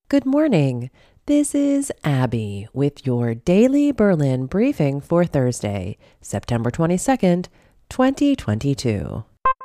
Good morning. This is Abby with your daily Berlin briefing for Thursday, September 22nd, 2022.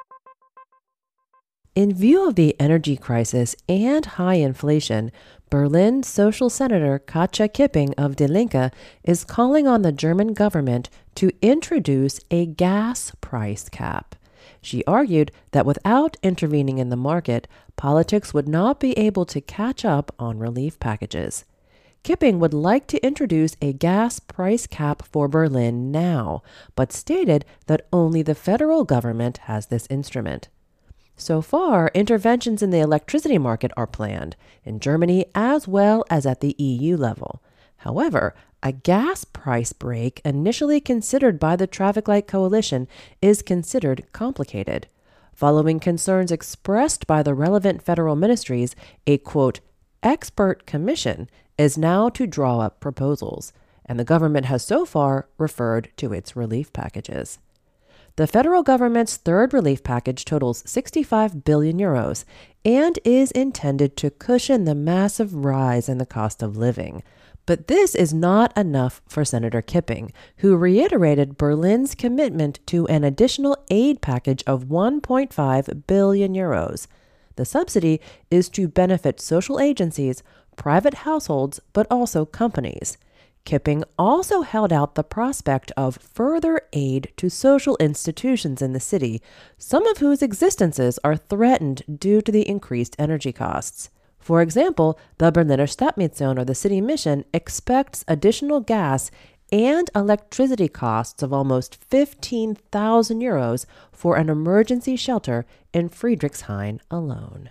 In view of the energy crisis and high inflation, Berlin Social Senator Katja Kipping of Die Linke is calling on the German government to introduce a gas price cap. She argued that without intervening in the market, politics would not be able to catch up on relief packages. Kipping would like to introduce a gas price cap for Berlin now, but stated that only the federal government has this instrument. So far, interventions in the electricity market are planned, in Germany as well as at the EU level. However, a gas price break initially considered by the Traffic Light Coalition is considered complicated. Following concerns expressed by the relevant federal ministries, a, quote, expert commission is now to draw up proposals, and the government has so far referred to its relief packages. The federal government's third relief package totals 65 billion euros and is intended to cushion the massive rise in the cost of living. But this is not enough for Senator Kipping, who reiterated Berlin's commitment to an additional aid package of 1.5 billion euros. The subsidy is to benefit social agencies, private households, but also companies. Kipping also held out the prospect of further aid to social institutions in the city, some of whose existences are threatened due to the increased energy costs. For example, the Berliner Stadtmission, or the city mission, expects additional gas and electricity costs of almost 15,000 euros for an emergency shelter in Friedrichshain alone.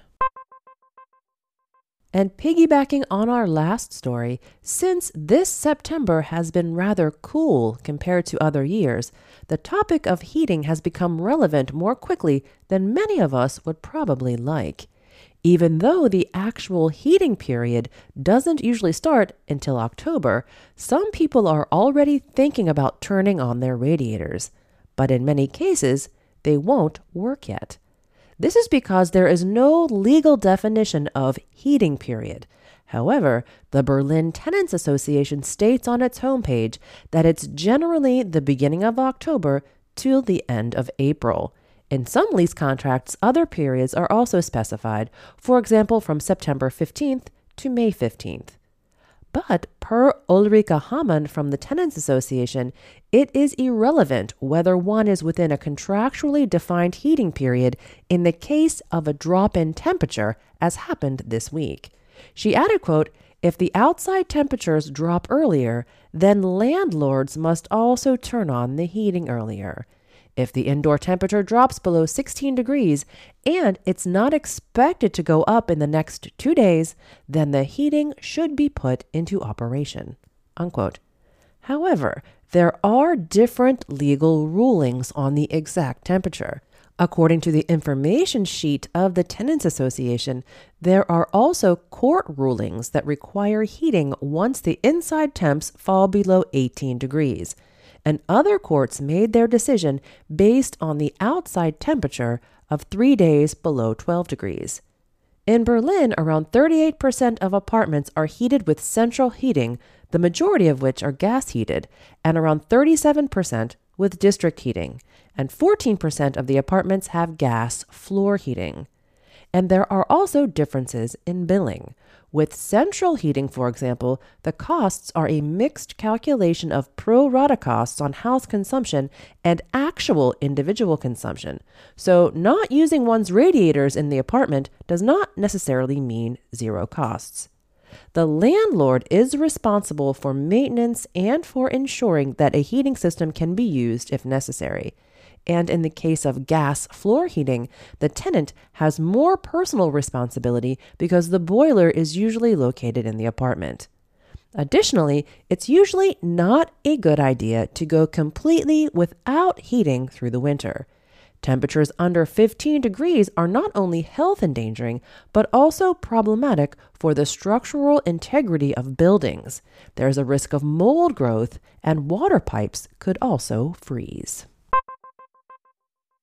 And piggybacking on our last story, since this September has been rather cool compared to other years, the topic of heating has become relevant more quickly than many of us would probably like. Even though the actual heating period doesn't usually start until October, some people are already thinking about turning on their radiators. But in many cases, they won't work yet. This is because there is no legal definition of heating period. However, the Berlin Tenants Association states on its homepage that it's generally the beginning of October till the end of April. In some lease contracts, other periods are also specified, for example, from September 15th to May 15th. But per Ulrike Hamann from the Tenants Association, it is irrelevant whether one is within a contractually defined heating period in the case of a drop in temperature, as happened this week. She added, quote, if the outside temperatures drop earlier, then landlords must also turn on the heating earlier. If the indoor temperature drops below 16 degrees and it's not expected to go up in the next 2 days, then the heating should be put into operation, unquote. However, there are different legal rulings on the exact temperature. According to the information sheet of the Tenants Association, there are also court rulings that require heating once the inside temps fall below 18 degrees. And other courts made their decision based on the outside temperature of 3 days below 12 degrees. In Berlin, around 38% of apartments are heated with central heating, the majority of which are gas heated, and around 37% with district heating, and 14% of the apartments have gas floor heating. And there are also differences in billing. With central heating, for example, the costs are a mixed calculation of pro rata costs on house consumption and actual individual consumption. So not using one's radiators in the apartment does not necessarily mean zero costs. The landlord is responsible for maintenance and for ensuring that a heating system can be used if necessary. And in the case of gas floor heating, the tenant has more personal responsibility because the boiler is usually located in the apartment. Additionally, it's usually not a good idea to go completely without heating through the winter. Temperatures under 15 degrees are not only health endangering, but also problematic for the structural integrity of buildings. There's a risk of mold growth, and water pipes could also freeze.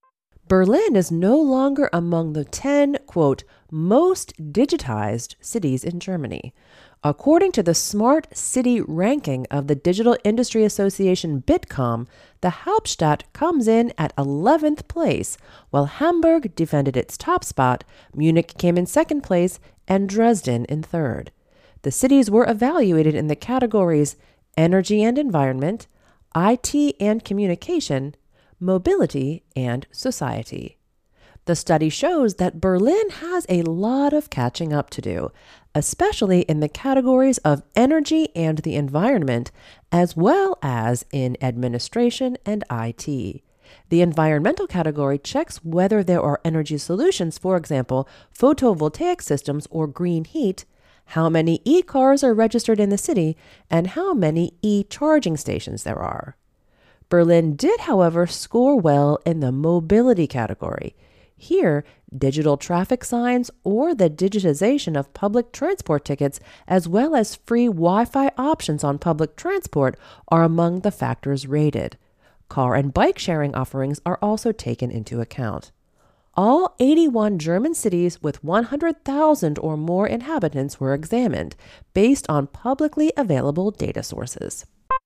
Berlin is no longer among the 10, quote, most digitized cities in Germany. According to the Smart City ranking of the Digital Industry Association Bitkom, the Hauptstadt comes in at 11th place, while Hamburg defended its top spot, Munich came in second place, and Dresden in third. The cities were evaluated in the categories energy and environment, IT and communication, mobility, and society. The study shows that Berlin has a lot of catching up to do, especially in the categories of energy and the environment, as well as in administration and IT. The environmental category checks whether there are energy solutions, for example, photovoltaic systems or green heat, how many e-cars are registered in the city, and how many e-charging stations there are. Berlin did, however, score well in the mobility category. Here, digital traffic signs or the digitization of public transport tickets, as well as free Wi-Fi options on public transport, are among the factors rated. Car and bike sharing offerings are also taken into account. All 81 German cities with 100,000 or more inhabitants were examined, based on publicly available data sources.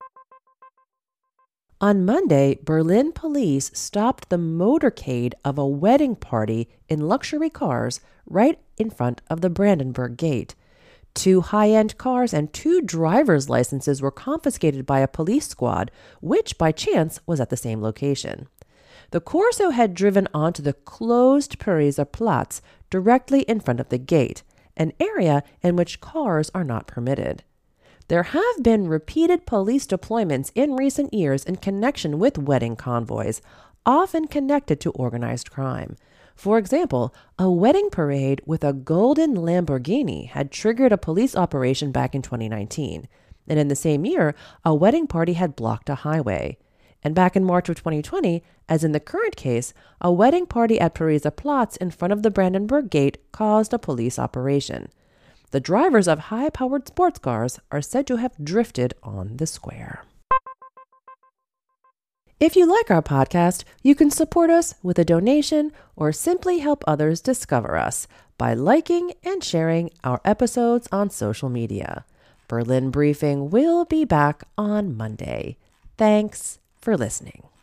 On Monday, Berlin police stopped the motorcade of a wedding party in luxury cars right in front of the Brandenburg Gate. 2 high-end cars and 2 driver's licenses were confiscated by a police squad, which by chance was at the same location. The Corso had driven onto the closed Pariser Platz directly in front of the gate, an area in which cars are not permitted. There have been repeated police deployments in recent years in connection with wedding convoys, often connected to organized crime. For example, a wedding parade with a golden Lamborghini had triggered a police operation back in 2019. And in the same year, a wedding party had blocked a highway. And back in March of 2020, as in the current case, a wedding party at Pariser Platz in front of the Brandenburg Gate caused a police operation. The drivers of high-powered sports cars are said to have drifted on the square. If you like our podcast, you can support us with a donation or simply help others discover us by liking and sharing our episodes on social media. Berlin Briefing will be back on Monday. Thanks for listening.